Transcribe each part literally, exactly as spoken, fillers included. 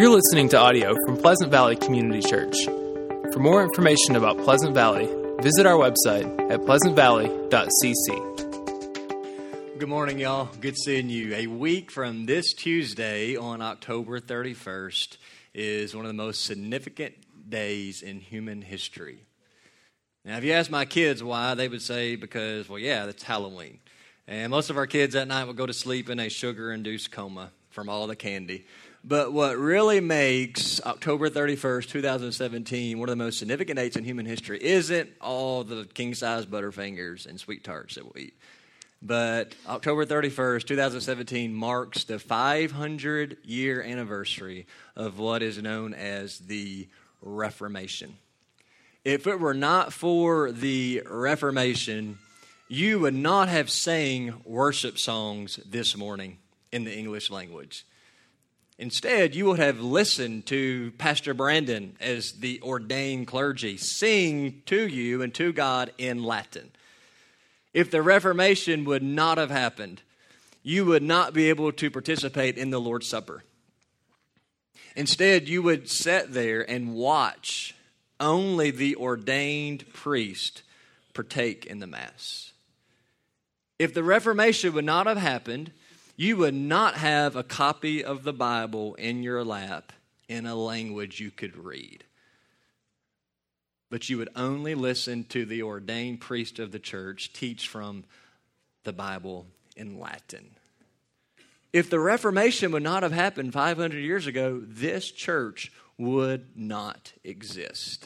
You're listening to audio from Pleasant Valley Community Church. For more information about Pleasant Valley, visit our website at pleasant valley dot c c. Good morning, y'all. Good seeing you. A week from this Tuesday on October thirty-first is one of the most significant days in human history. Now, if you ask my kids why, they would say because, well, yeah, that's Halloween. And most of our kids that night would go to sleep in a sugar-induced coma from all the candy. But what really makes October thirty-first, twenty seventeen, one of the most significant dates in human history isn't all the king-size Butterfingers and sweet tarts that we eat. But October thirty-first, twenty seventeen marks the five hundred year anniversary of what is known as the Reformation. If it were not for the Reformation, you would not have sang worship songs this morning in the English language. Instead, you would have listened to Pastor Brandon as the ordained clergy sing to you and to God in Latin. If the Reformation would not have happened, you would not be able to participate in the Lord's Supper. Instead, you would sit there and watch only the ordained priest partake in the Mass. If the Reformation would not have happened, you would not have a copy of the Bible in your lap in a language you could read. But you would only listen to the ordained priest of the church teach from the Bible in Latin. If the Reformation would not have happened five hundred years ago, this church would not exist.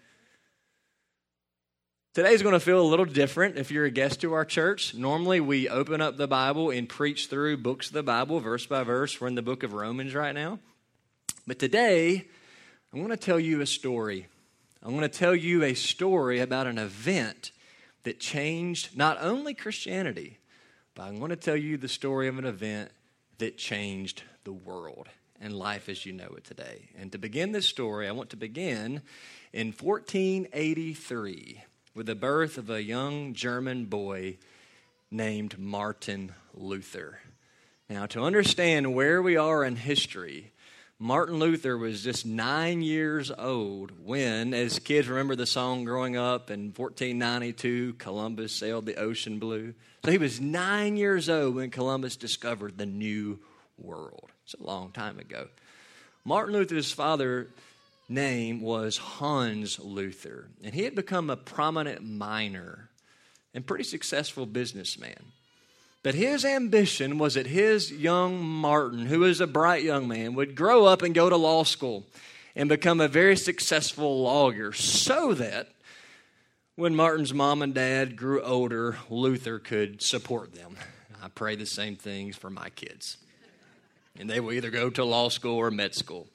Today's going to feel a little different if you're a guest to our church. Normally, we open up the Bible and preach through books of the Bible, verse by verse. We're in the book of Romans right now. But today, I want to tell you a story. I want to tell you a story about an event that changed not only Christianity, but I want to tell you the story of an event that changed the world and life as you know it today. And to begin this story, I want to begin in fourteen eighty-three. With the birth of a young German boy named Martin Luther. Now, to understand where we are in history, Martin Luther was just nine years old when, as kids remember the song growing up, in fourteen ninety-two, Columbus sailed the ocean blue. So he was nine years old when Columbus discovered the new world. It's a long time ago. Martin Luther's father name was Hans Luther, and he had become a prominent miner and pretty successful businessman. But his ambition was that his young Martin, who was a bright young man, would grow up and go to law school and become a very successful lawyer, so that when Martin's mom and dad grew older, Luther could support them. I pray the same things for my kids. And they will either go to law school or med school.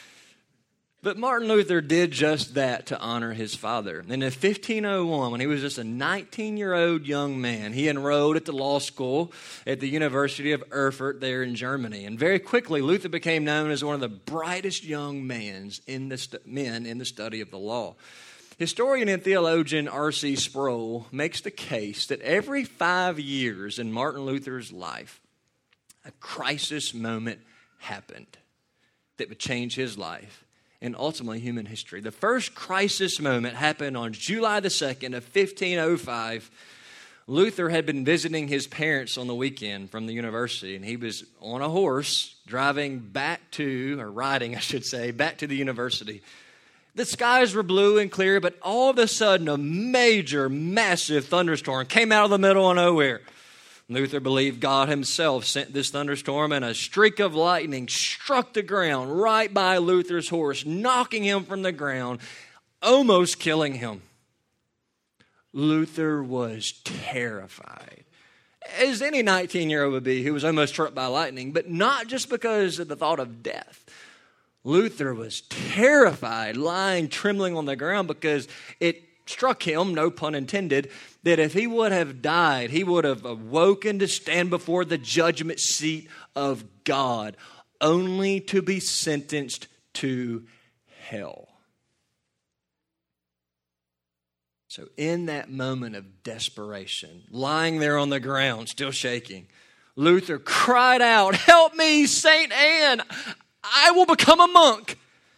But Martin Luther did just that to honor his father. And in fifteen oh one, when he was just a nineteen-year-old young man, he enrolled at the law school at the University of Erfurt there in Germany. And very quickly, Luther became known as one of the brightest young men in the, st- men in the study of the law. Historian and theologian R C Sproul makes the case that every five years in Martin Luther's life, a crisis moment happened that would change his life and ultimately human history. The first crisis moment happened on July the second of fifteen oh five. Luther had been visiting his parents on the weekend from the university, and he was on a horse driving back to, or riding, I should say, back to the university. The skies were blue and clear, but all of a sudden a major, massive thunderstorm came out of the middle of nowhere. Luther believed God himself sent this thunderstorm, and a streak of lightning struck the ground right by Luther's horse, knocking him from the ground, almost killing him. Luther was terrified, as any nineteen-year-old would be who was almost struck by lightning, but not just because of the thought of death. Luther was terrified, lying trembling on the ground, because it struck him, no pun intended, that if he would have died, he would have awoken to stand before the judgment seat of God, only to be sentenced to hell. So in that moment of desperation, lying there on the ground, still shaking, Luther cried out, "Help me, Saint Anne! I will become a monk.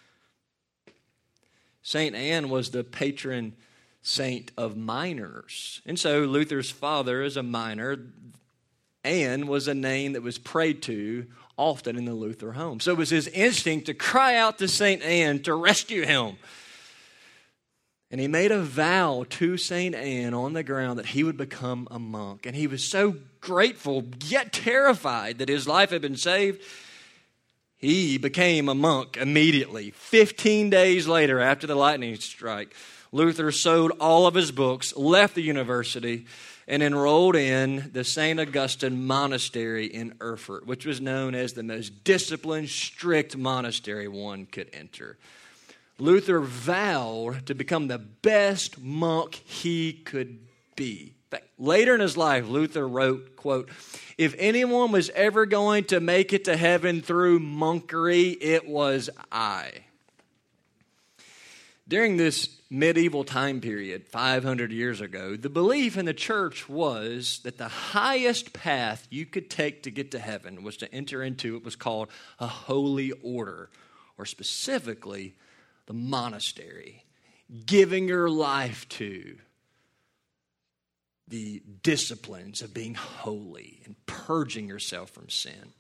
Saint Anne was the patron saint of miners. And so Luther's father is a miner. Anne was a name that was prayed to often in the Luther home. So it was his instinct to cry out to Saint Anne to rescue him. And he made a vow to Saint Anne on the ground that he would become a monk. And he was so grateful, yet terrified that his life had been saved. He became a monk immediately. Fifteen days later, after the lightning strike, Luther sold all of his books, left the university, and enrolled in the Saint Augustine Monastery in Erfurt, which was known as the most disciplined, strict monastery one could enter. Luther vowed to become the best monk he could be. In fact, later in his life, Luther wrote, quote, "If anyone was ever going to make it to heaven through monkery, it was I." During this medieval time period, five hundred years ago, the belief in the church was that the highest path you could take to get to heaven was to enter into what was called a holy order, or specifically the monastery, giving your life to the disciplines of being holy and purging yourself from sin.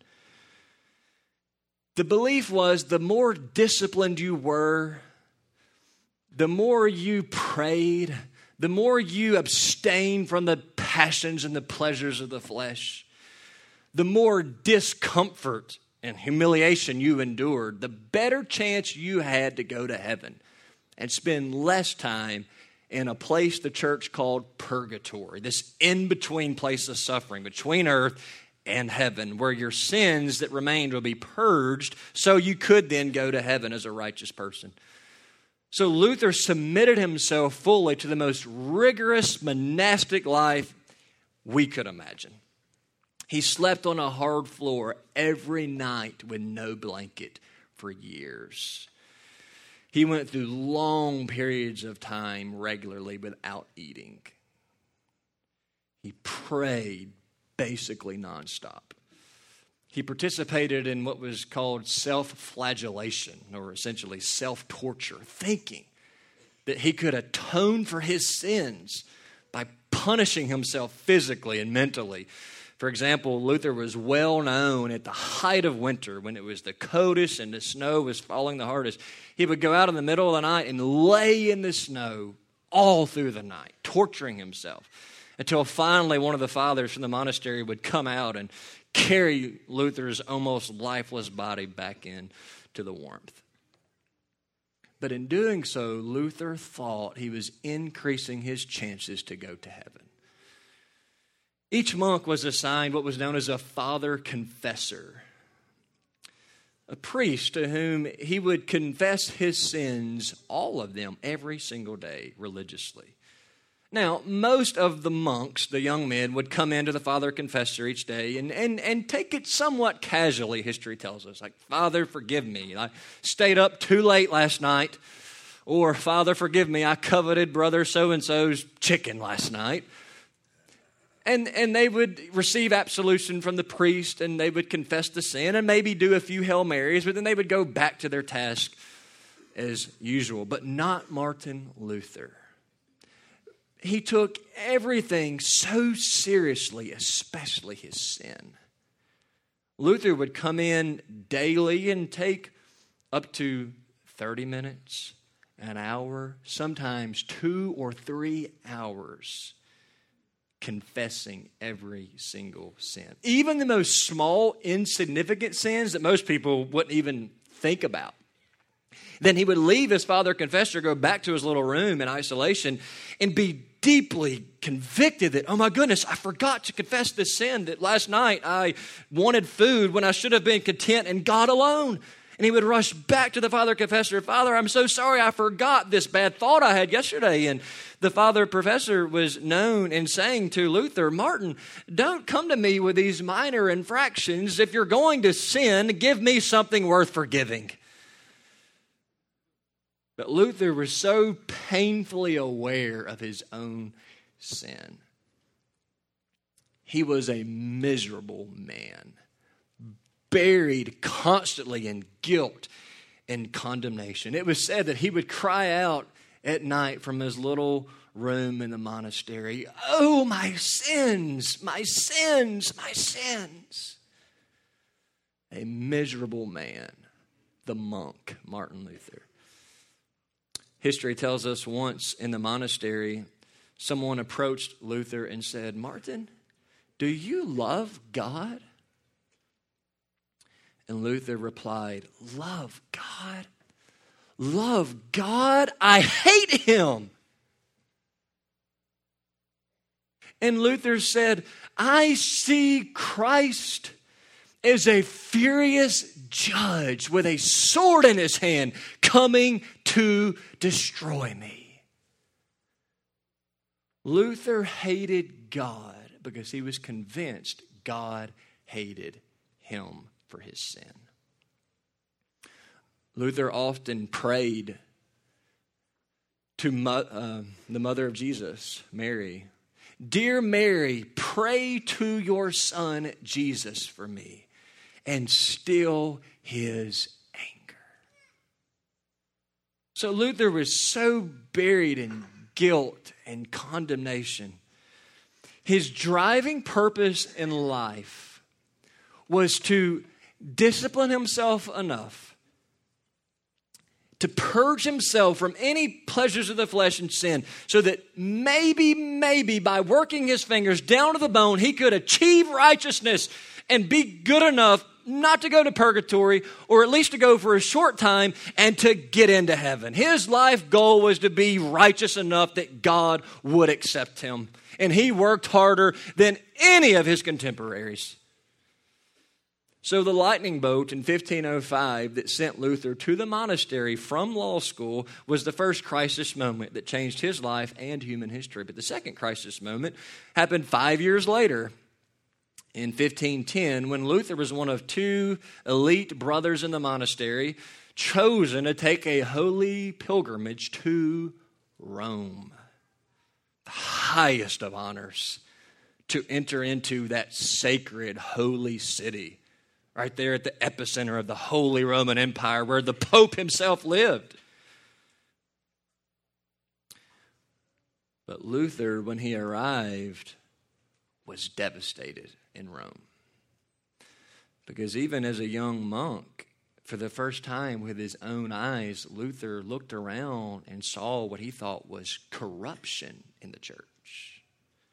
The belief was the more disciplined you were, the more you prayed, the more you abstained from the passions and the pleasures of the flesh, the more discomfort and humiliation you endured, the better chance you had to go to heaven and spend less time in a place the church called purgatory, this in-between place of suffering between earth and heaven, where your sins that remained will be purged so you could then go to heaven as a righteous person. So Luther submitted himself fully to the most rigorous monastic life we could imagine. He slept on a hard floor every night with no blanket for years. He went through long periods of time regularly without eating. He prayed basically nonstop. He participated in what was called self-flagellation, or essentially self-torture, thinking that he could atone for his sins by punishing himself physically and mentally. For example, Luther was well known at the height of winter, when it was the coldest and the snow was falling the hardest. He would go out in the middle of the night and lay in the snow all through the night, torturing himself, until finally one of the fathers from the monastery would come out and carry Luther's almost lifeless body back in to the warmth. But in doing so, Luther thought he was increasing his chances to go to heaven. Each monk was assigned what was known as a father confessor, a priest to whom he would confess his sins, all of them, every single day religiously. Now, most of the monks, the young men, would come into the father confessor each day and, and, and take it somewhat casually, history tells us. Like, "Father, forgive me. I stayed up too late last night." Or, "Father, forgive me. I coveted brother so-and-so's chicken last night." And and they would receive absolution from the priest, and they would confess the sin and maybe do a few Hail Marys, but then they would go back to their task as usual. But not Martin Luther. He took everything so seriously, especially his sin. Luther would come in daily and take up to thirty minutes, an hour, sometimes two or three hours confessing every single sin. Even the most small, insignificant sins that most people wouldn't even think about. Then he would leave his father confessor, go back to his little room in isolation, and be deeply convicted that, oh my goodness, I forgot to confess this sin, that last night I wanted food when I should have been content in God alone. And he would rush back to the father confessor, "Father, I'm so sorry, I forgot this bad thought I had yesterday." And the father professor was known in saying to Luther, "Martin, don't come to me with these minor infractions. If you're going to sin, give me something worth forgiving." But Luther was so painfully aware of his own sin. He was a miserable man, buried constantly in guilt and condemnation. It was said that he would cry out at night from his little room in the monastery, "Oh, my sins, my sins, my sins." A miserable man, the monk, Martin Luther. History tells us once in the monastery, someone approached Luther and said, "Martin, do you love God?" And Luther replied, "Love God? Love God? I hate him." And Luther said, "I see Christ as a furious judge with a sword in his hand coming to destroy me." Luther hated God because he was convinced God hated him for his sin. Luther often prayed to mo- uh, the mother of Jesus, Mary, "Dear Mary, pray to your son Jesus for me and still his anger." So Luther was so buried in guilt and condemnation. His driving purpose in life was to discipline himself enough to purge himself from any pleasures of the flesh and sin so that maybe, maybe by working his fingers down to the bone, he could achieve righteousness and be good enough not to go to purgatory, or at least to go for a short time and to get into heaven. His life goal was to be righteous enough that God would accept him. And he worked harder than any of his contemporaries. So the lightning bolt in fifteen oh five that sent Luther to the monastery from law school was the first crisis moment that changed his life and human history. But the second crisis moment happened five years later in fifteen ten when Luther was one of two elite brothers in the monastery chosen to take a holy pilgrimage to Rome. The highest of honors, to enter into that sacred holy city. Right there at the epicenter of the Holy Roman Empire where the Pope himself lived. But Luther, when he arrived, was devastated in Rome. Because even as a young monk, for the first time with his own eyes, Luther looked around and saw what he thought was corruption in the church.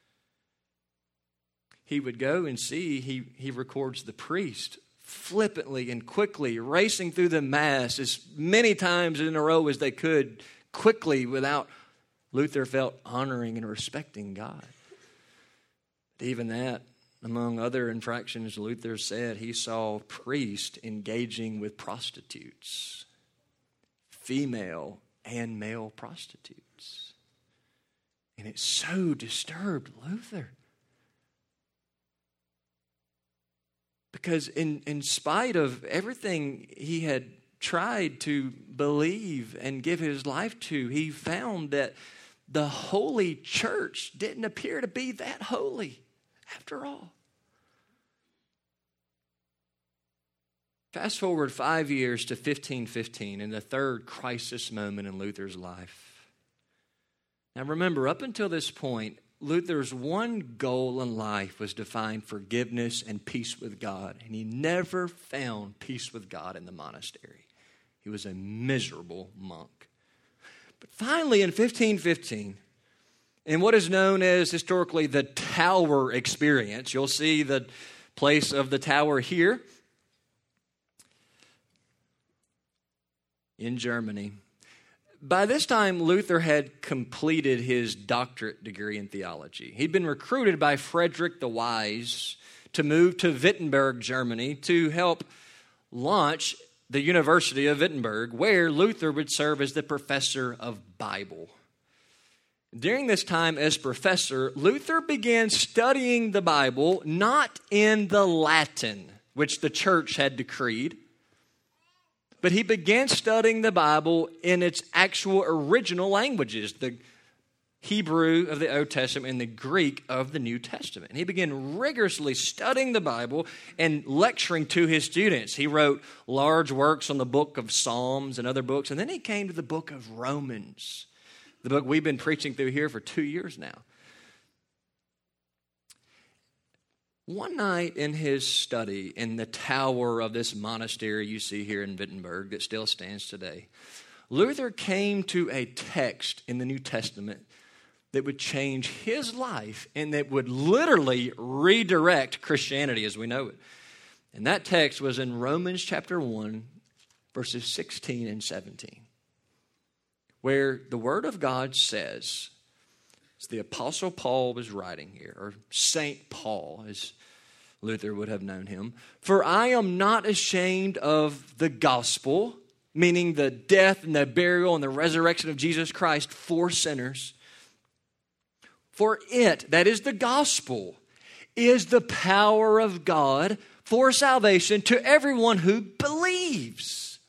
He would go and see, he, he records the priest flippantly and quickly racing through the mass as many times in a row as they could, quickly, without Luther felt honoring and respecting God. But even that, among other infractions, Luther said he saw priests engaging with prostitutes, female and male prostitutes. And it so disturbed Luther. Because in, in spite of everything he had tried to believe and give his life to, he found that the holy church didn't appear to be that holy after all. Fast forward five years to fifteen fifteen, in the third crisis moment in Luther's life. Now remember, up until this point, Luther's one goal in life was to find forgiveness and peace with God. And he never found peace with God in the monastery. He was a miserable monk. But finally, in fifteen fifteen, in what is known as historically the Tower Experience, you'll see the place of the tower here in Germany. By this time, Luther had completed his doctorate degree in theology. He'd been recruited by Frederick the Wise to move to Wittenberg, Germany, to help launch the University of Wittenberg, where Luther would serve as the professor of Bible. During this time as professor, Luther began studying the Bible not in the Latin, which the church had decreed, but he began studying the Bible in its actual original languages, the Hebrew of the Old Testament and the Greek of the New Testament. And he began rigorously studying the Bible and lecturing to his students. He wrote large works on the book of Psalms and other books. And then he came to the book of Romans, the book we've been preaching through here for two years now. One night in his study in the tower of this monastery you see here in Wittenberg that still stands today, Luther came to a text in the New Testament that would change his life and that would literally redirect Christianity as we know it. And that text was in Romans chapter one, verses sixteen and seventeen, where the Word of God says, as the Apostle Paul was writing here, or Saint Paul, as Luther would have known him, "For I am not ashamed of the gospel," meaning the death and the burial and the resurrection of Jesus Christ for sinners. "For it," that is the gospel, "is the power of God for salvation to everyone who believes."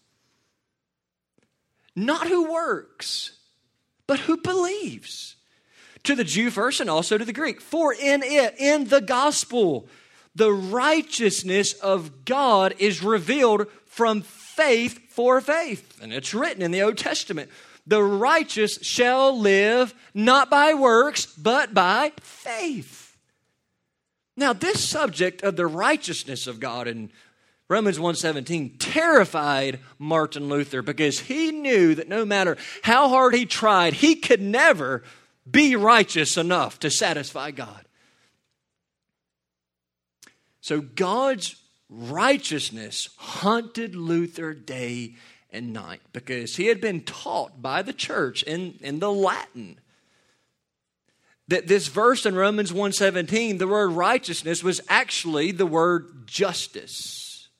Not who works, but who believes. To the Jew first and also to the Greek. "For in it," in the gospel, "the righteousness of God is revealed from faith for faith." And it's written in the Old Testament, "The righteous shall live not by works, but by faith." Now, this subject of the righteousness of God in Romans one seventeen terrified Martin Luther because he knew that no matter how hard he tried, he could never be righteous enough to satisfy God. So God's righteousness haunted Luther day and night because he had been taught by the church in, in the Latin that this verse in Romans one seventeen, the word righteousness, was actually the word justice,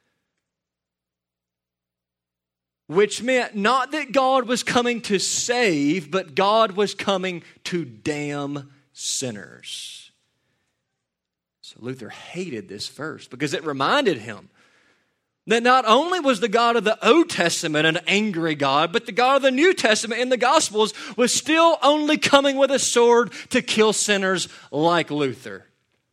which meant not that God was coming to save, but God was coming to damn sinners. So Luther hated this verse because it reminded him that not only was the God of the Old Testament an angry God, but the God of the New Testament in the Gospels was still only coming with a sword to kill sinners like Luther.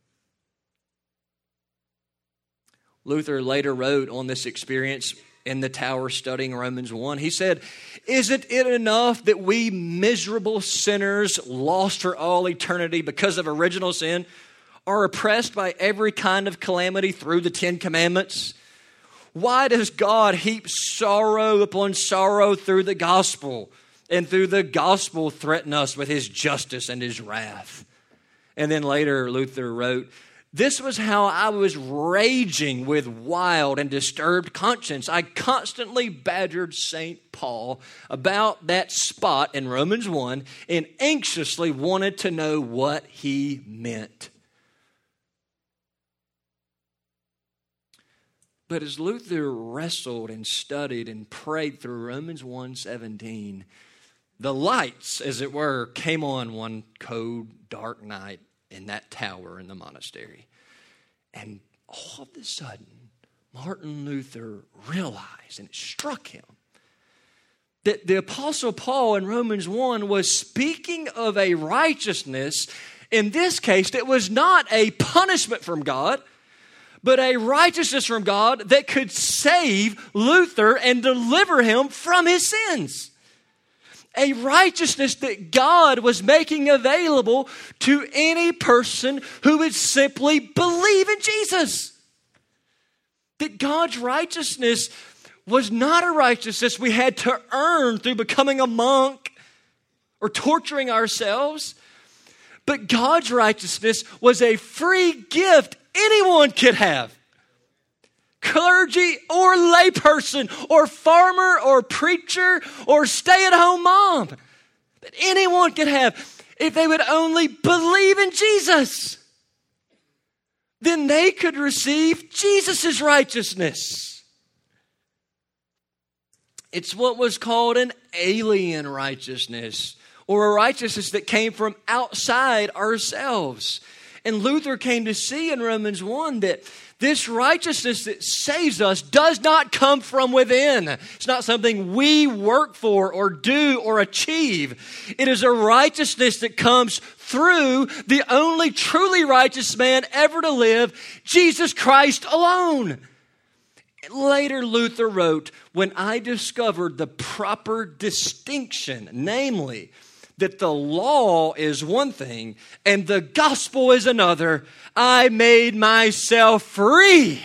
Luther later wrote on this experience in the tower studying Romans one. He said, "Isn't it enough that we miserable sinners lost for all eternity because of original sin are oppressed by every kind of calamity through the Ten Commandments? Why does God heap sorrow upon sorrow through the gospel, and through the gospel threaten us with his justice and his wrath?" And then later Luther wrote, "This was how I was raging with wild and disturbed conscience. I constantly badgered Saint Paul about that spot in Romans one and anxiously wanted to know what he meant." But as Luther wrestled and studied and prayed through Romans one seventeen, the lights, as it were, came on one cold, dark night in that tower in the monastery. And all of a sudden, Martin Luther realized, and it struck him, that the Apostle Paul in Romans one was speaking of a righteousness, in this case, that was not a punishment from God, but a righteousness from God that could save Luther and deliver him from his sins. A righteousness that God was making available to any person who would simply believe in Jesus. That God's righteousness was not a righteousness we had to earn through becoming a monk or torturing ourselves, but God's righteousness was a free gift anyone could have. Clergy or layperson or farmer or preacher or stay-at-home mom. That anyone could have if they would only believe in Jesus. Then they could receive Jesus' righteousness. It's what was called an alien righteousness, or a righteousness that came from outside ourselves. And Luther came to see in Romans one that, This righteousness that saves us does not come from within. It's not something we work for or do or achieve. It is a righteousness that comes through the only truly righteous man ever to live, Jesus Christ alone. Later, Luther wrote, when I discovered the proper distinction, namely, that the law is one thing and the gospel is another, I made myself free.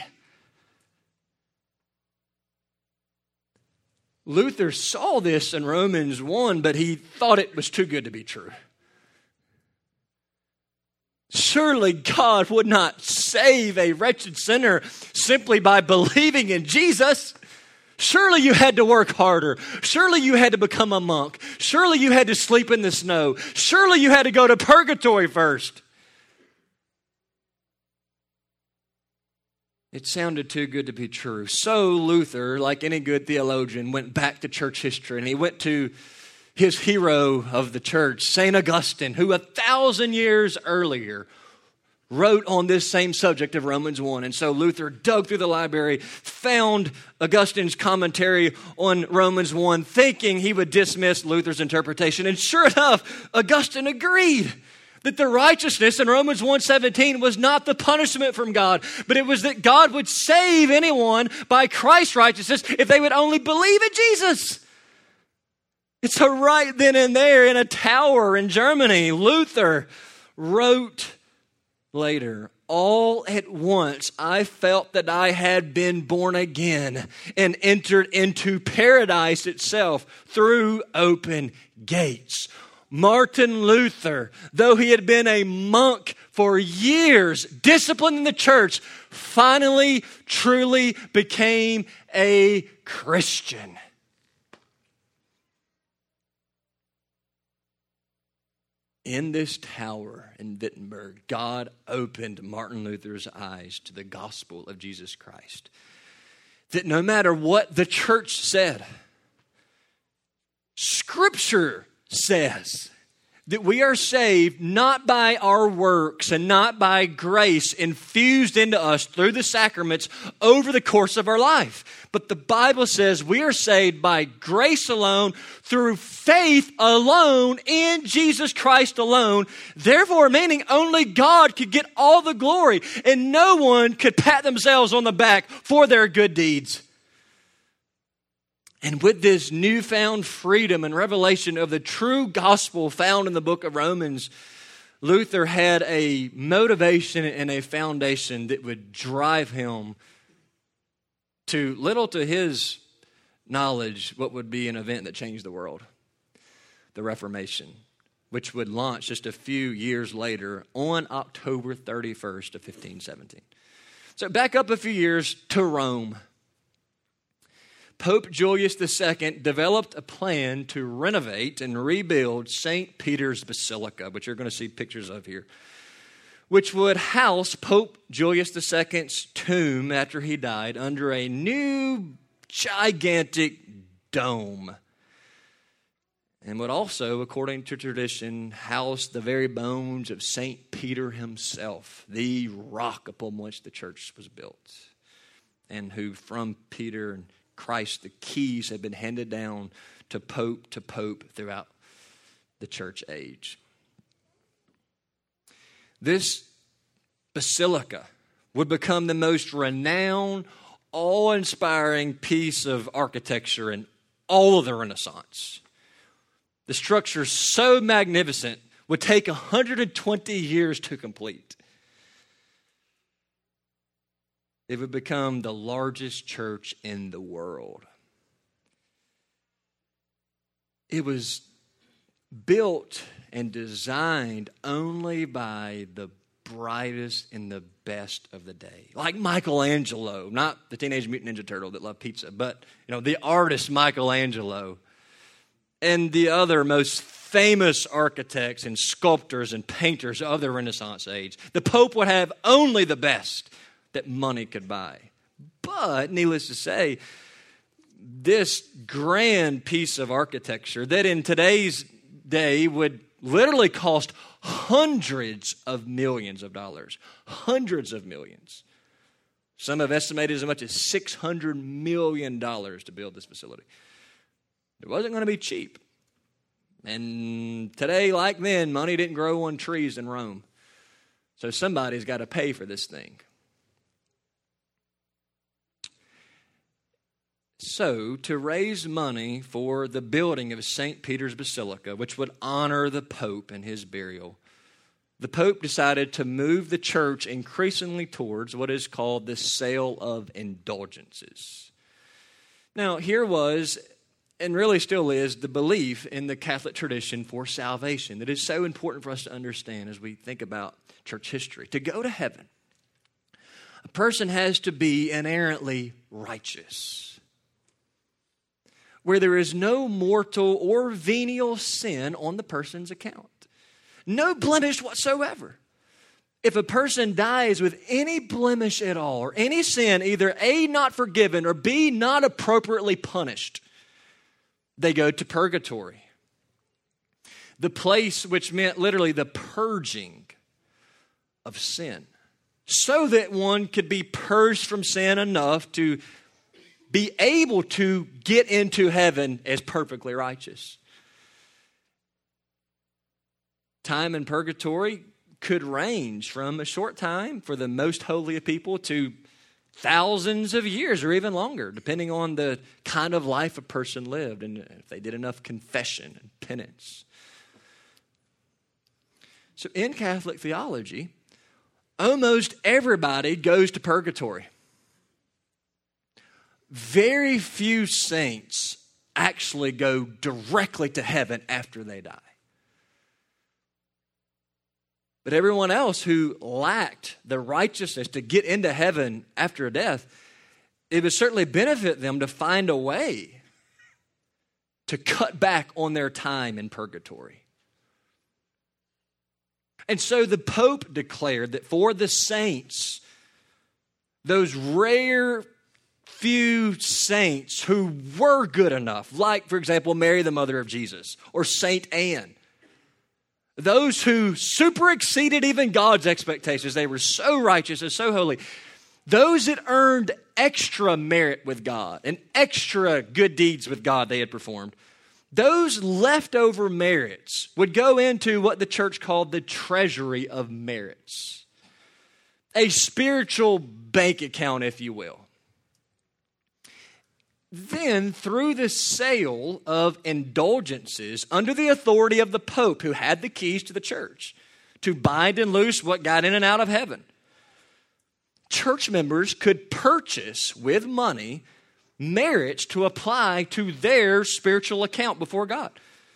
Luther saw this in Romans one, but he thought it was too good to be true. Surely God would not save a wretched sinner simply by believing in Jesus. Surely you had to work harder. Surely you had to become a monk. Surely you had to sleep in the snow. Surely you had to go to purgatory first. It sounded too good to be true. So Luther, like any good theologian, went back to church history and he went to his hero of the church, Saint Augustine, who a thousand years earlier wrote on this same subject of Romans one. And so Luther dug through the library, found Augustine's commentary on Romans one, thinking he would dismiss Luther's interpretation. And sure enough, Augustine agreed that the righteousness in Romans one seventeen was not the punishment from God, but it was that God would save anyone by Christ's righteousness if they would only believe in Jesus. And so right then and there in a tower in Germany, Luther wrote later, all at once I felt that I had been born again and entered into paradise itself through open gates. Martin Luther, though he had been a monk for years, disciplined in the church, finally truly became a Christian. In this tower in Wittenberg, God opened Martin Luther's eyes to the gospel of Jesus Christ. That no matter what the church said, Scripture says that we are saved not by our works and not by grace infused into us through the sacraments over the course of our life. But the Bible says we are saved by grace alone, through faith alone, in Jesus Christ alone. Therefore, meaning only God could get all the glory and no one could pat themselves on the back for their good deeds. And with this newfound freedom and revelation of the true gospel found in the book of Romans, Luther had a motivation and a foundation that would drive him to, little to his knowledge, what would be an event that changed the world, the Reformation, which would launch just a few years later on October thirty-first of fifteen seventeen. So back up a few years to Rome. Pope Julius the Second developed a plan to renovate and rebuild Saint Peter's Basilica, which you're going to see pictures of here, which would house Pope Julius the Second's tomb after he died under a new gigantic dome, and would also, according to tradition, house the very bones of Saint Peter himself, the rock upon which the church was built, and who from Peter and Christ, the keys have been handed down to pope to pope throughout the church age. This basilica would become the most renowned, awe-inspiring piece of architecture in all of the Renaissance. The structure, so magnificent, would take one hundred twenty years to complete. It would become the largest church in the world. It was built and designed only by the brightest and the best of the day. Like Michelangelo, not the Teenage Mutant Ninja Turtle that loved pizza, but you know, the artist Michelangelo and the other most famous architects and sculptors and painters of the Renaissance age. The Pope would have only the best that money could buy. But, needless to say, this grand piece of architecture that in today's day would literally cost hundreds of millions of dollars, hundreds of millions, Some have estimated as much as six hundred million dollars to build this facility. It wasn't going to be cheap. And today, like then, money didn't grow on trees in Rome. So somebody's got to pay for this thing. So, to raise money for the building of Saint Peter's Basilica, which would honor the Pope and his burial, the Pope decided to move the church increasingly towards what is called the sale of indulgences. Now, here was, and really still is, the belief in the Catholic tradition for salvation that is so important for us to understand as we think about church history. To go to heaven, a person has to be inerrantly righteous, where there is no mortal or venial sin on the person's account. No blemish whatsoever. If a person dies with any blemish at all, or any sin, either A, not forgiven, or B, not appropriately punished, they go to purgatory. The place which meant literally the purging of sin, so that one could be purged from sin enough to be able to get into heaven as perfectly righteous. Time in purgatory could range from a short time for the most holy of people to thousands of years or even longer, depending on the kind of life a person lived and if they did enough confession and penance. So in Catholic theology, almost everybody goes to purgatory. Very few saints actually go directly to heaven after they die. But everyone else who lacked the righteousness to get into heaven after death, it would certainly benefit them to find a way to cut back on their time in purgatory. And so the Pope declared that for the saints, those rare few saints who were good enough, like, for example, Mary, the mother of Jesus, or Saint Anne, those who super exceeded even God's expectations, they were so righteous and so holy, those that earned extra merit with God and extra good deeds with God they had performed, those leftover merits would go into what the church called the treasury of merits, a spiritual bank account, if you will. Then, through the sale of indulgences under the authority of the Pope, who had the keys to the church, to bind and loose what got in and out of heaven, church members could purchase with money merits to apply to their spiritual account before God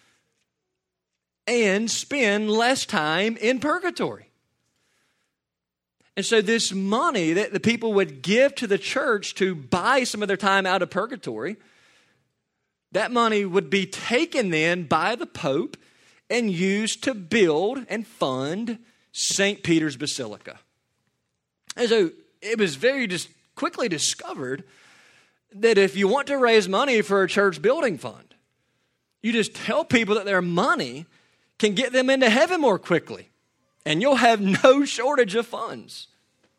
and spend less time in purgatory. And so this money that the people would give to the church to buy some of their time out of purgatory, that money would be taken then by the Pope and used to build and fund Saint Peter's Basilica. And so it was very just quickly discovered that if you want to raise money for a church building fund, you just tell people that their money can get them into heaven more quickly, and you'll have no shortage of funds.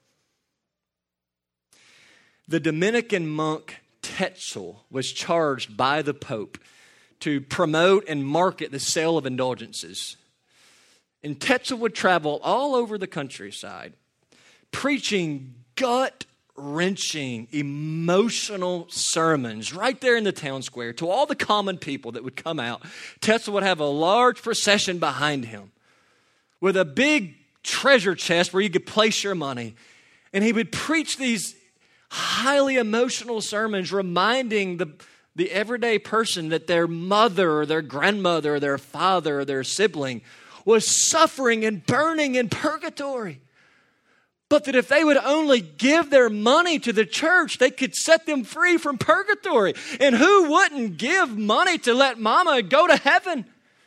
The Dominican monk Tetzel was charged by the Pope to promote and market the sale of indulgences. And Tetzel would travel all over the countryside, preaching gut-wrenching, emotional sermons right there in the town square to all the common people that would come out. Tetzel would have a large procession behind him with a big treasure chest where you could place your money. And he would preach these highly emotional sermons reminding the, the everyday person that their mother or their grandmother or their father or their sibling was suffering and burning in purgatory. But that if they would only give their money to the church, they could set them free from purgatory. And who wouldn't give money to let mama go to heaven?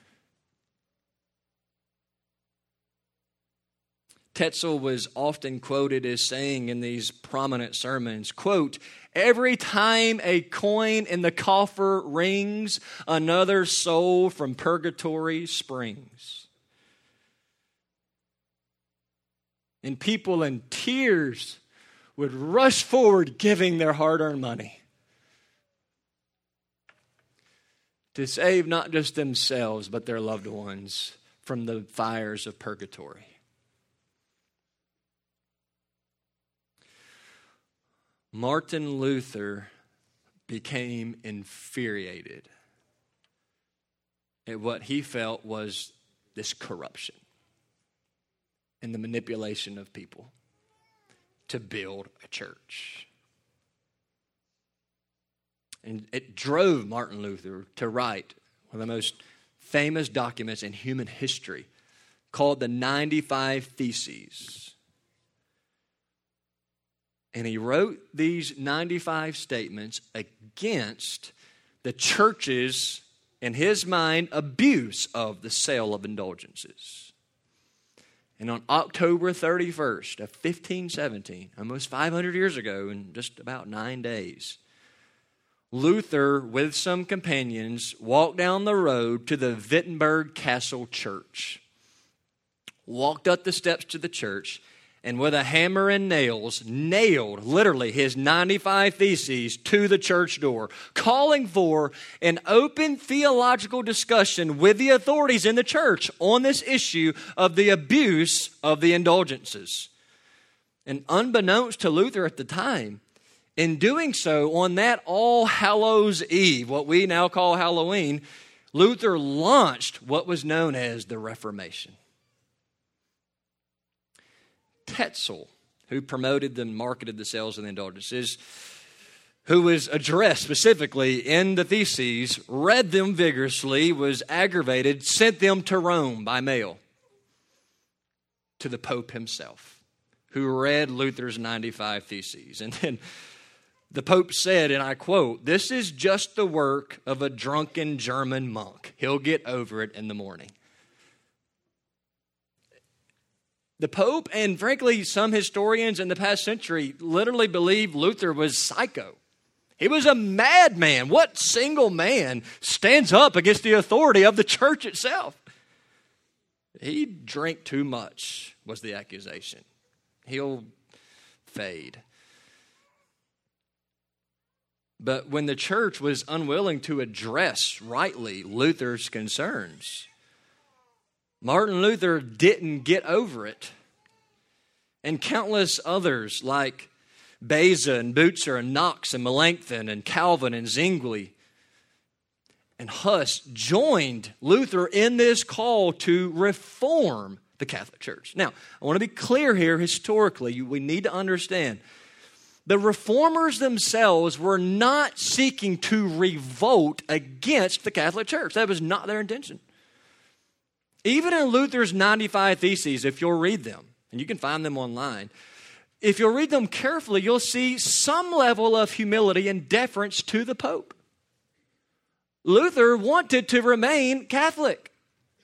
Tetzel was often quoted as saying in these prominent sermons, quote, "Every time a coin in the coffer rings, another soul from purgatory springs." And people in tears would rush forward giving their hard-earned money to save not just themselves, but their loved ones from the fires of purgatory. Martin Luther became infuriated at what he felt was this corruption and the manipulation of people to build a church. And it drove Martin Luther to write one of the most famous documents in human history called the ninety-five Theses. And he wrote these ninety-five statements against the church's, in his mind, abuse of the sale of indulgences. And on October thirty-first of fifteen seventeen, almost five hundred years ago in just about nine days, Luther, with some companions, walked down the road to the Wittenberg Castle Church, walked up the steps to the church, and with a hammer and nails, nailed literally his ninety-five Theses to the church door, calling for an open theological discussion with the authorities in the church on this issue of the abuse of the indulgences. And unbeknownst to Luther at the time, in doing so, on that All Hallows Eve, what we now call Halloween, Luther launched what was known as the Reformation. Tetzel, who promoted and marketed the sales of the indulgences, who was addressed specifically in the Theses, read them vigorously, was aggravated, sent them to Rome by mail to the Pope himself, who read Luther's ninety-five Theses. And then the Pope said, and I quote, "This is just the work of a drunken German monk. He'll get over it in the morning." The Pope, and frankly, some historians in the past century literally believe Luther was psycho. He was a madman. What single man stands up against the authority of the church itself? He drank too much, was the accusation. He'll fade. But when the church was unwilling to address rightly Luther's concerns, Martin Luther didn't get over it. And countless others like Beza and Butzer and Knox and Melanchthon and Calvin and Zwingli and Huss joined Luther in this call to reform the Catholic Church. Now, I want to be clear here historically. We need to understand the reformers themselves were not seeking to revolt against the Catholic Church. That was not their intention. Even in Luther's ninety-five Theses, if you'll read them, and you can find them online, if you'll read them carefully, you'll see some level of humility and deference to the Pope. Luther wanted to remain Catholic.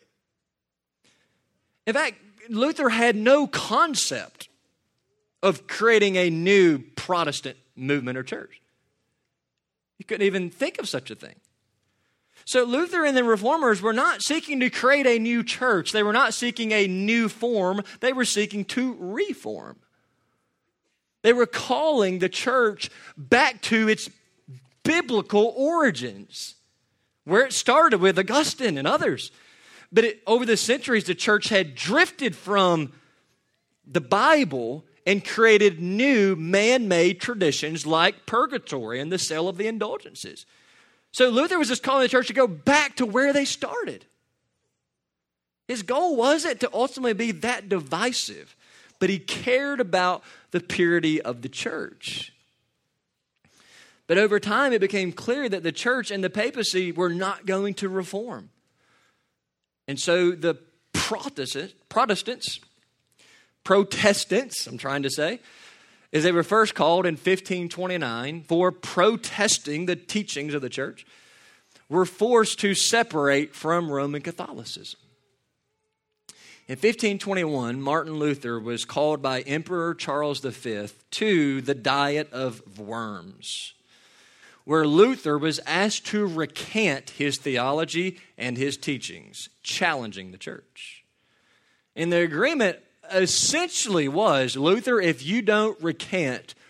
In fact, Luther had no concept of creating a new Protestant movement or church. He couldn't even think of such a thing. So Luther and the Reformers were not seeking to create a new church. They were not seeking a new form. They were seeking to reform. They were calling the church back to its biblical origins, where it started with Augustine and others. But it, over the centuries, the church had drifted from the Bible and created new man-made traditions like purgatory and the sale of the indulgences. So Luther was just calling the church to go back to where they started. His goal wasn't to ultimately be that divisive, but he cared about the purity of the church. But over time, it became clear that the church and the papacy were not going to reform. And so the Protestant, Protestants, Protestants, I'm trying to say, as they were first called in fifteen twenty-nine for protesting the teachings of the church, were forced to separate from Roman Catholicism. In fifteen twenty-one, Martin Luther was called by Emperor Charles the Fifth to the Diet of Worms, where Luther was asked to recant his theology and his teachings, challenging the church. And the agreement essentially was, Luther, if you don't recant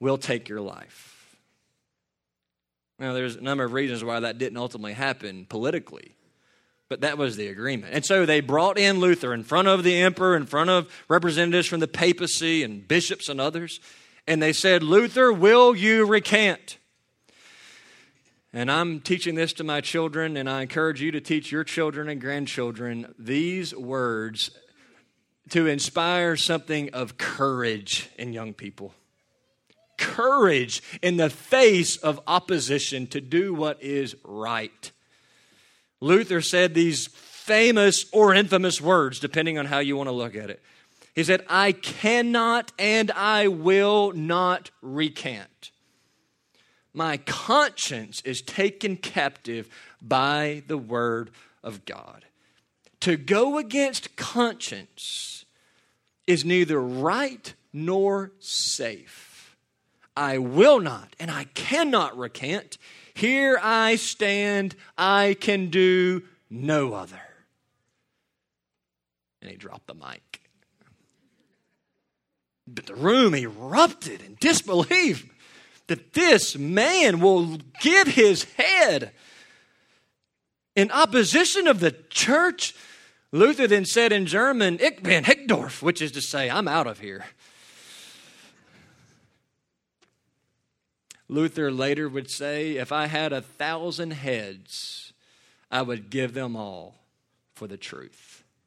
will take your life. Now, there's a number of reasons why that didn't ultimately happen politically, but that was the agreement. And so they brought in Luther in front of the emperor, in front of representatives from the papacy and bishops and others, and they said, Luther, will you recant? And I'm teaching this to my children, and I encourage you to teach your children and grandchildren these words to inspire something of courage in young people. Courage in the face of opposition to do what is right. Luther said these famous or infamous words, depending on how you want to look at it. He said, I cannot and I will not recant. My conscience is taken captive by the word of God. To go against conscience is neither right nor safe. I will not and I cannot recant. Here I stand, I can do no other. And he dropped the mic. But the room erupted in disbelief that this man will give his head in opposition of the church. Luther then said in German, Ich bin Hickdorf, which is to say, I'm out of here. Luther later would say, if I had a thousand heads, I would give them all for the truth.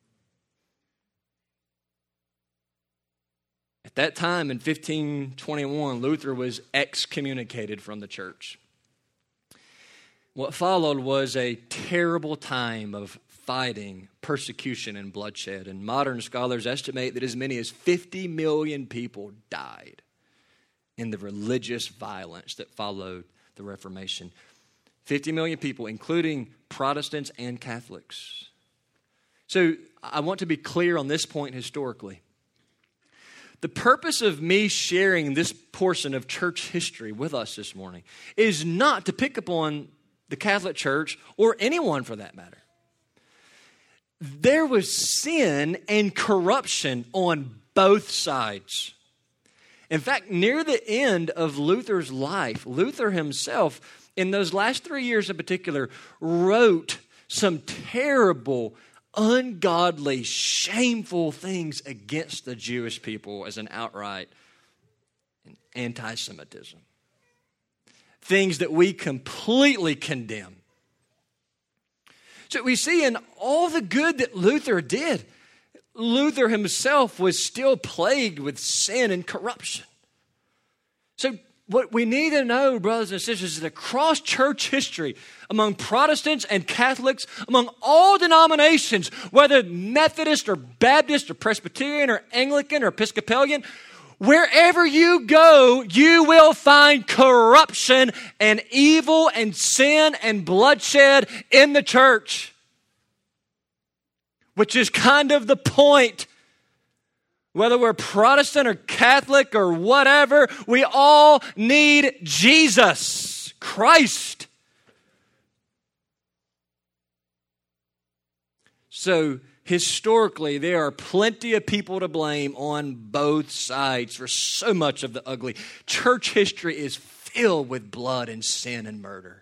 At that time in fifteen twenty-one, Luther was excommunicated from the church. What followed was a terrible time of fighting, persecution, and bloodshed. And modern scholars estimate that as many as fifty million people died in the religious violence that followed the Reformation. fifty million people, including Protestants and Catholics. So I want to be clear on this point historically. The purpose of me sharing this portion of church history with us this morning is not to pick upon the Catholic Church or anyone for that matter. There was sin and corruption on both sides. In fact, near the end of Luther's life, Luther himself, in those last three years in particular, wrote some terrible, ungodly, shameful things against the Jewish people as an outright anti-Semitism. Things that we completely condemn. So we see in all the good that Luther did, Luther himself was still plagued with sin and corruption. So what we need to know, brothers and sisters, is that across church history, among Protestants and Catholics, among all denominations, whether Methodist or Baptist or Presbyterian or Anglican or Episcopalian, wherever you go, you will find corruption and evil and sin and bloodshed in the church. Which is kind of the point. Whether we're Protestant or Catholic or whatever, we all need Jesus, Christ. So, historically, there are plenty of people to blame on both sides for so much of the ugly. Church history is filled with blood and sin and murder.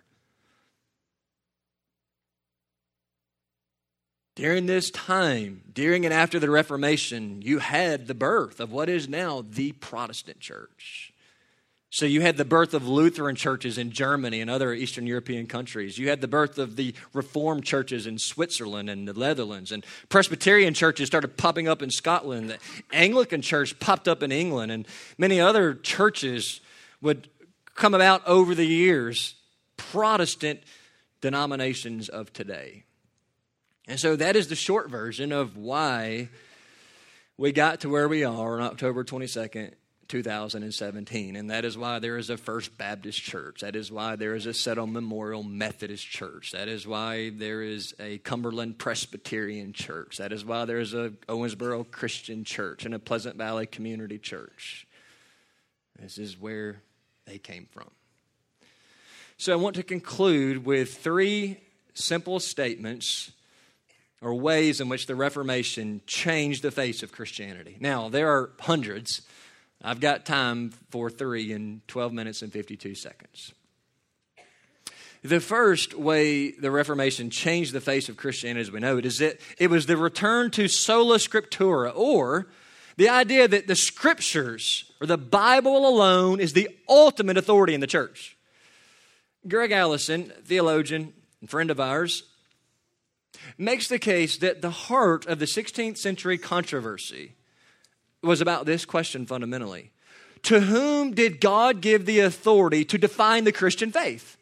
During this time, during and after the Reformation, you had the birth of what is now the Protestant church. So you had the birth of Lutheran churches in Germany and other Eastern European countries. You had the birth of the Reformed churches in Switzerland and the Netherlands. And Presbyterian churches started popping up in Scotland. The Anglican church popped up in England. And many other churches would come about over the years. Protestant denominations of today. And so that is the short version of why we got to where we are on October twenty-second, two thousand seventeen. And that is why there is a First Baptist Church. That is why there is a Settle Memorial Methodist Church. That is why there is a Cumberland Presbyterian Church. That is why there is a Owensboro Christian Church and a Pleasant Valley Community Church. This is where they came from. So I want to conclude with three simple statements or ways in which the Reformation changed the face of Christianity. Now, there are hundreds, I've got time for three in twelve minutes and fifty-two seconds. The first way the Reformation changed the face of Christianity as we know it is that it was the return to sola scriptura, or the idea that the Scriptures, or the Bible alone, is the ultimate authority in the church. Greg Allison, theologian and friend of ours, makes the case that the heart of the sixteenth century controversy was about this question fundamentally. To whom did God give the authority to define the Christian faith?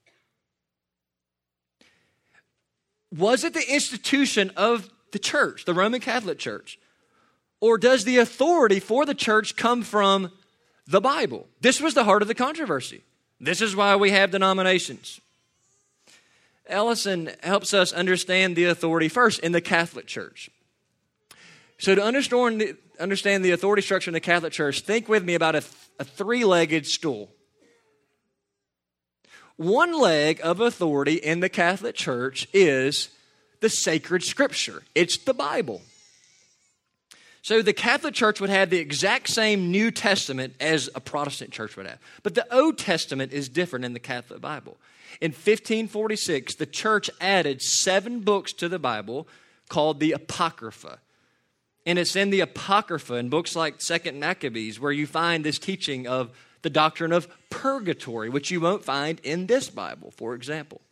Was it the institution of the church, the Roman Catholic Church? Or does the authority for the church come from the Bible? This was the heart of the controversy. This is why we have denominations. Ellison helps us understand the authority first in the Catholic Church. So to understand the, understand the authority structure in the Catholic Church, think with me about a, a three-legged stool. One leg of authority in the Catholic Church is the sacred Scripture. It's the Bible. So the Catholic Church would have the exact same New Testament as a Protestant church would have. But the Old Testament is different in the Catholic Bible. In fifteen forty-six, the church added seven books to the Bible called the Apocrypha. And it's in the Apocrypha, in books like Second Maccabees, where you find this teaching of the doctrine of purgatory, which you won't find in this Bible, for example.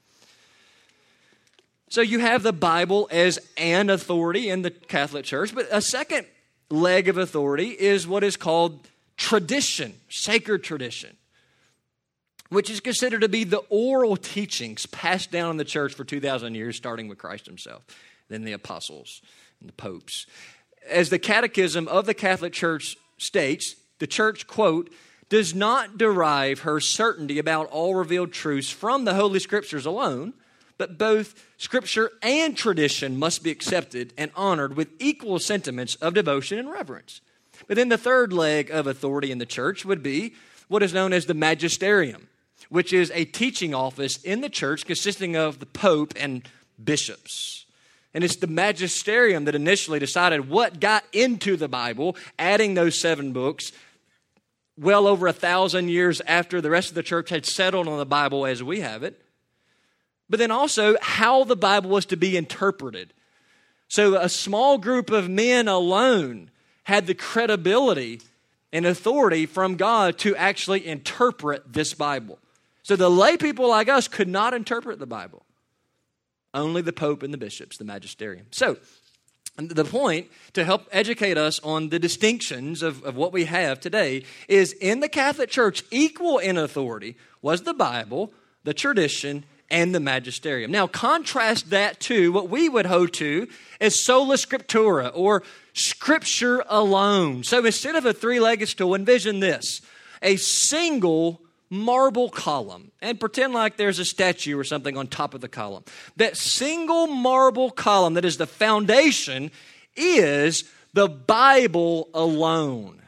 So you have the Bible as an authority in the Catholic Church, but a second leg of authority is what is called tradition, sacred tradition, which is considered to be the oral teachings passed down in the church for two thousand years, starting with Christ himself, then the apostles and the popes. As the Catechism of the Catholic Church states, the church, quote, does not derive her certainty about all revealed truths from the Holy Scriptures alone, but both Scripture and tradition must be accepted and honored with equal sentiments of devotion and reverence. But then the third leg of authority in the church would be what is known as the magisterium, which is a teaching office in the church consisting of the Pope and bishops. And it's the magisterium that initially decided what got into the Bible, adding those seven books, well over a thousand years after the rest of the church had settled on the Bible as we have it. But then also how the Bible was to be interpreted. So a small group of men alone had the credibility and authority from God to actually interpret this Bible. So the lay people like us could not interpret the Bible. Only the Pope and the bishops, the magisterium. So the point, to help educate us on the distinctions of, of what we have today, is in the Catholic Church, equal in authority was the Bible, the tradition, and the magisterium. Now, contrast that to what we would hold to as sola scriptura, or Scripture alone. So instead of a three-legged stool, envision this: a single marble column, and pretend like there's a statue or something on top of the column. That single marble column that is the foundation is the Bible alone.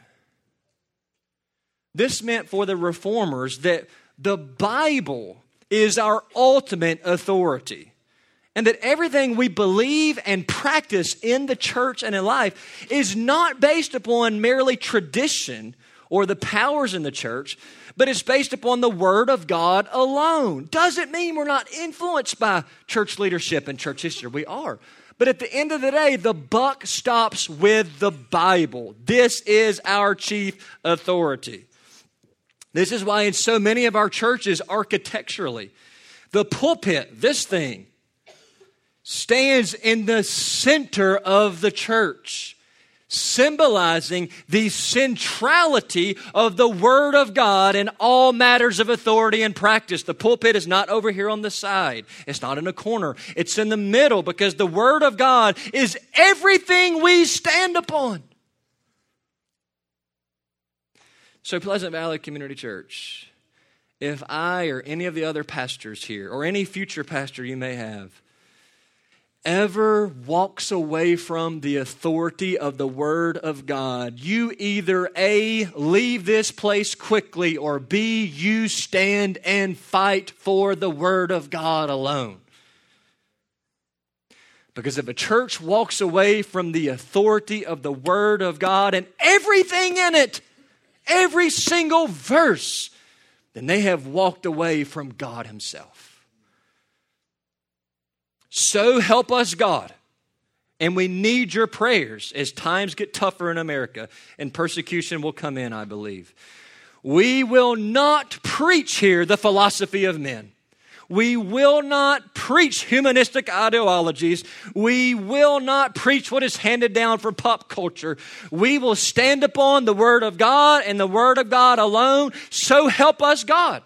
This meant for the Reformers that the Bible is our ultimate authority, and that everything we believe and practice in the church and in life is not based upon merely tradition or the powers in the church, but it's based upon the Word of God alone. Doesn't mean we're not influenced by church leadership and church history. We are. But at the end of the day, the buck stops with the Bible. This is our chief authority. This is why in so many of our churches, architecturally, the pulpit, this thing, stands in the center of the church, symbolizing the centrality of the Word of God in all matters of authority and practice. The pulpit is not over here on the side. It's not in a corner. It's in the middle, because the Word of God is everything we stand upon. So Pleasant Valley Community Church, if I or any of the other pastors here, or any future pastor you may have, ever walks away from the authority of the Word of God, you either A, leave this place quickly, or B, you stand and fight for the Word of God alone. Because if a church walks away from the authority of the Word of God and everything in it, every single verse, then they have walked away from God himself. So help us, God. And we need your prayers as times get tougher in America and persecution will come in, I believe. We will not preach here the philosophy of men. We will not preach humanistic ideologies. We will not preach what is handed down from pop culture. We will stand upon the Word of God and the Word of God alone. So help us, God.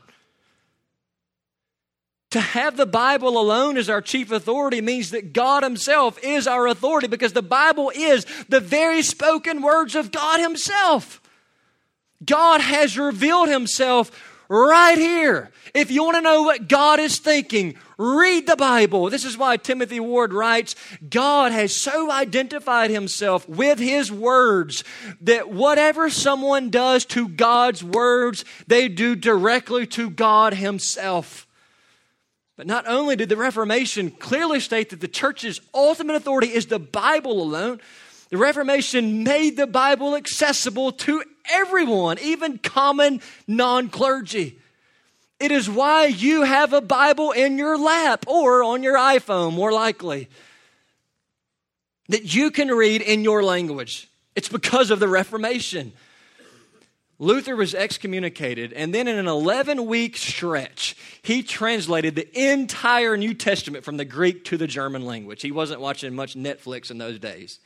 To have the Bible alone as our chief authority means that God himself is our authority, because the Bible is the very spoken words of God himself. God has revealed himself right here. If you want to know what God is thinking, read the Bible. This is why Timothy Ward writes, God has so identified himself with his words that whatever someone does to God's words, they do directly to God himself. But not only did the Reformation clearly state that the church's ultimate authority is the Bible alone, the Reformation made the Bible accessible to everyone, even common non-clergy. It is why you have a Bible in your lap or on your iPhone, more likely, that you can read in your language. It's because of the Reformation. Luther was excommunicated, and then in an eleven-week stretch, he translated the entire New Testament from the Greek to the German language. He wasn't watching much Netflix in those days.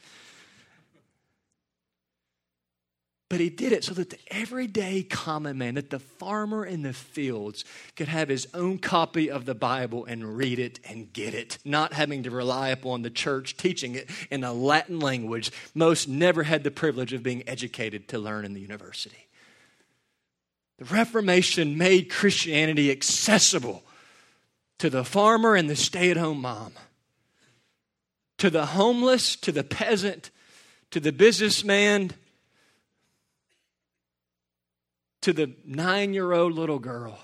But he did it so that the everyday common man, that the farmer in the fields could have his own copy of the Bible and read it and get it, not having to rely upon the church teaching it in a Latin language most never had the privilege of being educated to learn in the university. The Reformation made Christianity accessible to the farmer and the stay-at-home mom, to the homeless, to the peasant, to the businessman, to the nine-year-old little girl.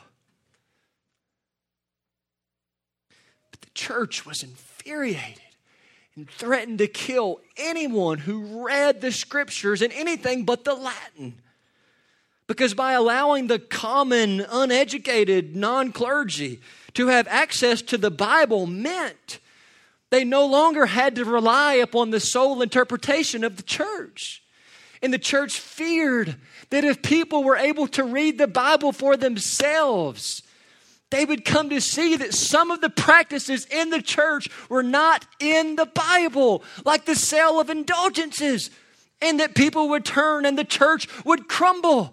But the church was infuriated and threatened to kill anyone who read the scriptures in anything but the Latin. Because by allowing the common, uneducated, non-clergy to have access to the Bible meant they no longer had to rely upon the sole interpretation of the church. And the church feared that if people were able to read the Bible for themselves, they would come to see that some of the practices in the church were not in the Bible, like the sale of indulgences, and that people would turn and the church would crumble.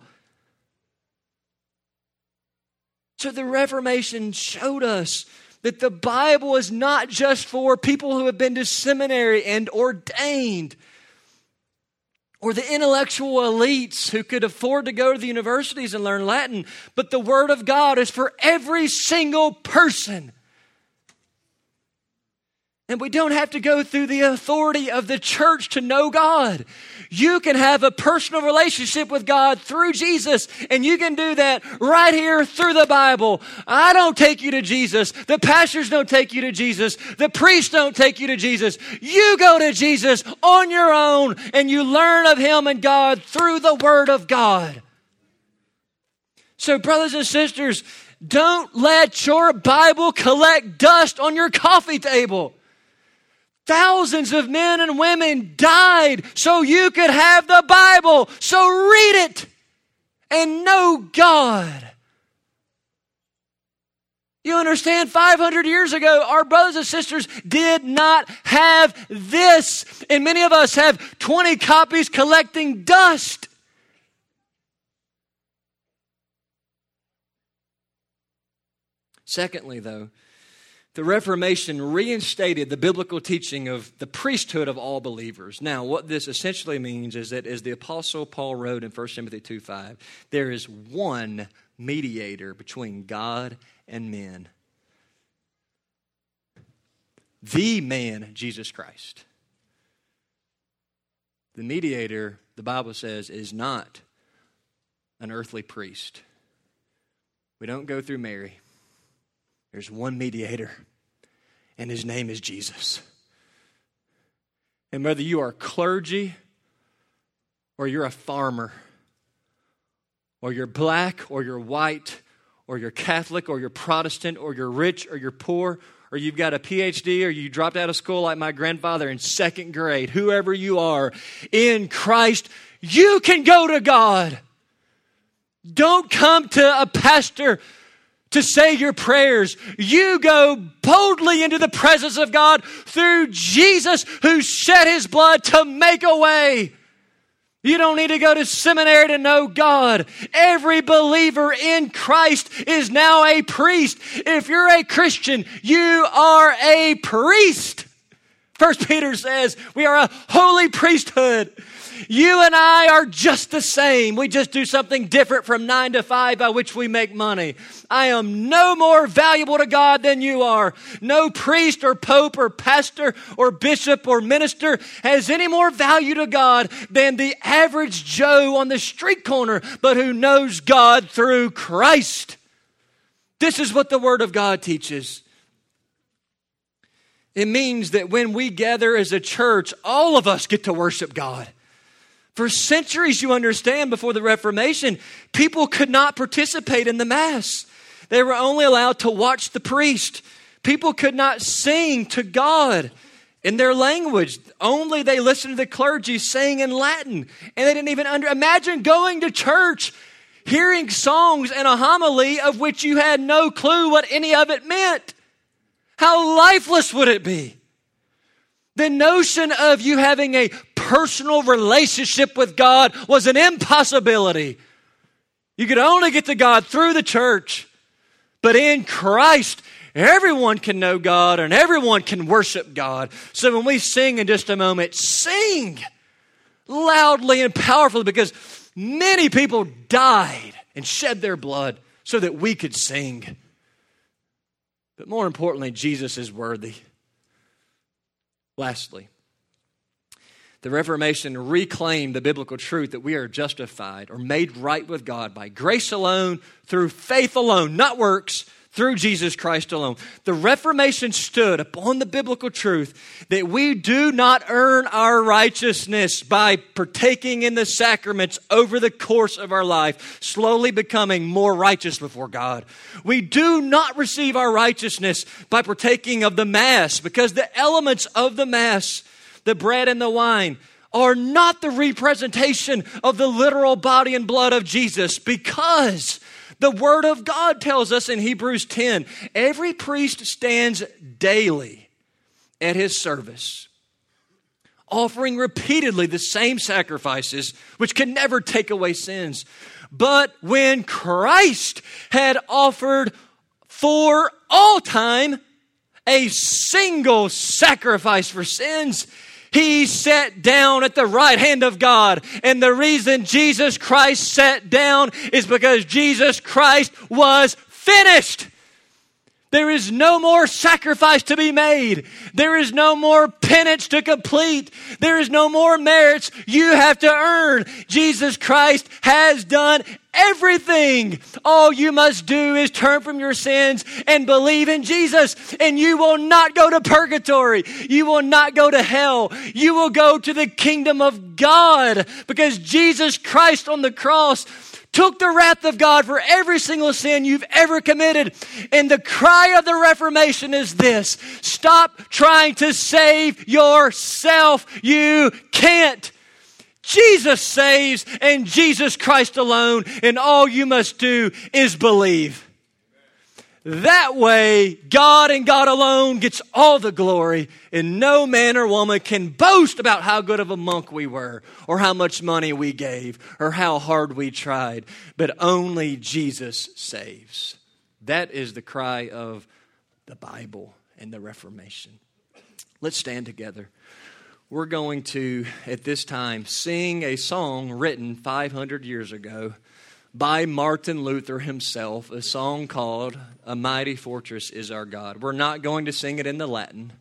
So the Reformation showed us that the Bible is not just for people who have been to seminary and ordained, or the intellectual elites who could afford to go to the universities and learn Latin, but the Word of God is for every single person. And we don't have to go through the authority of the church to know God. You can have a personal relationship with God through Jesus, and you can do that right here through the Bible. I don't take you to Jesus. The pastors don't take you to Jesus. The priests don't take you to Jesus. You go to Jesus on your own, and you learn of Him and God through the Word of God. So, brothers and sisters, don't let your Bible collect dust on your coffee table. Thousands of men and women died so you could have the Bible. So read it and know God. You understand, five hundred years ago, our brothers and sisters did not have this. And many of us have twenty copies collecting dust. Secondly, though, the Reformation reinstated the biblical teaching of the priesthood of all believers. Now, what this essentially means is that, as the Apostle Paul wrote in First Timothy two five, there is one mediator between God and men. The man, Jesus Christ. The mediator, the Bible says, is not an earthly priest. We don't go through Mary. There's one mediator, and his name is Jesus. And whether you are clergy or you're a farmer or you're black, or you're white, or you're Catholic, or you're Protestant, or you're rich, or you're poor, or you've got a P H D, or you dropped out of school like my grandfather in second grade, whoever you are, in Christ, you can go to God. Don't come to a pastor to say your prayers. You go boldly into the presence of God through Jesus who shed his blood to make a way. You don't need to go to seminary to know God. Every believer in Christ is now a priest. If you're a Christian, you are a priest. First Peter says we are a holy priesthood. You and I are just the same. We just do something different from nine to five by which we make money. I am no more valuable to God than you are. No priest or pope or pastor or bishop or minister has any more value to God than the average Joe on the street corner, but who knows God through Christ. This is what the Word of God teaches. It means that when we gather as a church, all of us get to worship God. For centuries, you understand, before the Reformation, people could not participate in the Mass. They were only allowed to watch the priest. People could not sing to God in their language. Only they listened to the clergy sing in Latin. And they didn't even under... Imagine going to church, hearing songs and a homily of which you had no clue what any of it meant. How lifeless would it be? The notion of you having a personal relationship with God was an impossibility. You could only get to God through the church. But in Christ, everyone can know God and everyone can worship God. So when we sing in just a moment, sing loudly and powerfully, because many people died and shed their blood so that we could sing. But more importantly, Jesus is worthy. Lastly, the Reformation reclaimed the biblical truth that we are justified or made right with God by grace alone, through faith alone, not works, through Jesus Christ alone. The Reformation stood upon the biblical truth that we do not earn our righteousness by partaking in the sacraments over the course of our life, slowly becoming more righteous before God. We do not receive our righteousness by partaking of the Mass, because the elements of the Mass, the bread and the wine, are not the representation of the literal body and blood of Jesus, because the Word of God tells us in Hebrews ten, every priest stands daily at his service, offering repeatedly the same sacrifices, which can never take away sins. But when Christ had offered for all time a single sacrifice for sins, he sat down at the right hand of God. And the reason Jesus Christ sat down is because Jesus Christ was finished. There is no more sacrifice to be made. There is no more penance to complete. There is no more merits you have to earn. Jesus Christ has done everything. All you must do is turn from your sins and believe in Jesus, and you will not go to purgatory. You will not go to hell. You will go to the kingdom of God, because Jesus Christ on the cross took the wrath of God for every single sin you've ever committed. And the cry of the Reformation is this: stop trying to save yourself. You can't. Jesus saves, and Jesus Christ alone, and all you must do is believe. That way, God and God alone gets all the glory, and no man or woman can boast about how good of a monk we were, or how much money we gave, or how hard we tried. But only Jesus saves. That is the cry of the Bible and the Reformation. Let's stand together. We're going to, at this time, sing a song written five hundred years ago by Martin Luther himself, a song called "A Mighty Fortress Is Our God." We're not going to sing it in the Latin.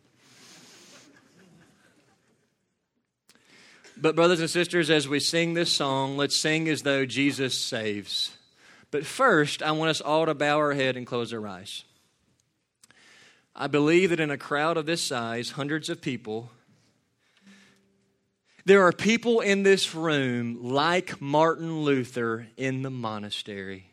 But brothers and sisters, as we sing this song, let's sing as though Jesus saves. But first, I want us all to bow our head and close our eyes. I believe that in a crowd of this size, hundreds of people, There are people in this room like Martin Luther in the monastery.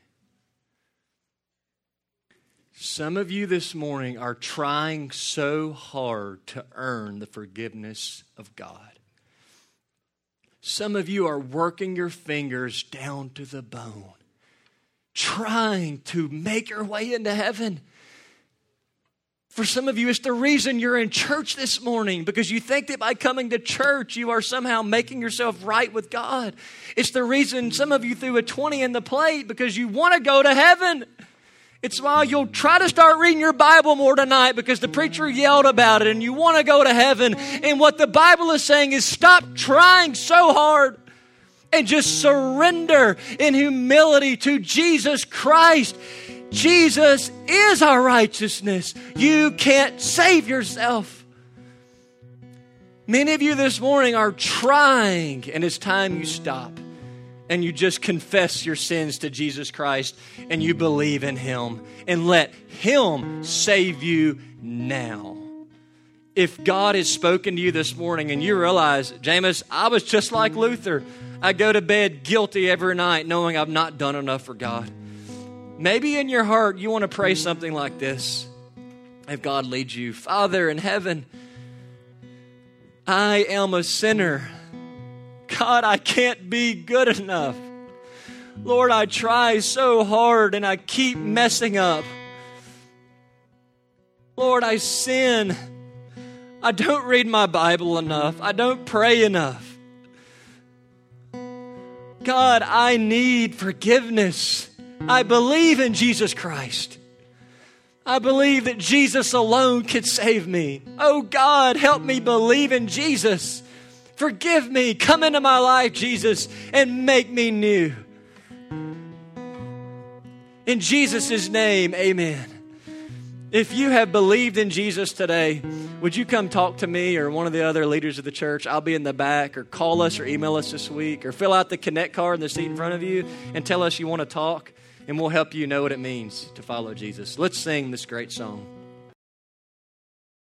Some of you this morning are trying so hard to earn the forgiveness of God. Some of you are working your fingers down to the bone, trying to make your way into heaven. For some of you, it's the reason you're in church this morning, because you think that by coming to church, you are somehow making yourself right with God. It's the reason some of you threw a twenty in the plate, because you want to go to heaven. It's why you'll try to start reading your Bible more tonight, because the preacher yelled about it and you want to go to heaven. And what the Bible is saying is stop trying so hard and just surrender in humility to Jesus Christ. Jesus is our righteousness. You can't save yourself. Many of you this morning are trying, and it's time you stop and you just confess your sins to Jesus Christ and you believe in Him and let Him save you now. If God has spoken to you this morning and you realize, Jameis, I was just like Luther. I go to bed guilty every night knowing I've not done enough for God. Maybe in your heart you want to pray something like this. If God leads you, Father in heaven, I am a sinner. God, I can't be good enough. Lord, I try so hard and I keep messing up. Lord, I sin. I don't read my Bible enough. I don't pray enough. God, I need forgiveness. I believe in Jesus Christ. I believe that Jesus alone could save me. Oh God, help me believe in Jesus. Forgive me. Come into my life, Jesus, and make me new. In Jesus' name, amen. If you have believed in Jesus today, would you come talk to me or one of the other leaders of the church? I'll be in the back, or call us or email us this week, or fill out the Connect card in the seat in front of you and tell us you want to talk, and we'll help you know what it means to follow Jesus. Let's sing this great song.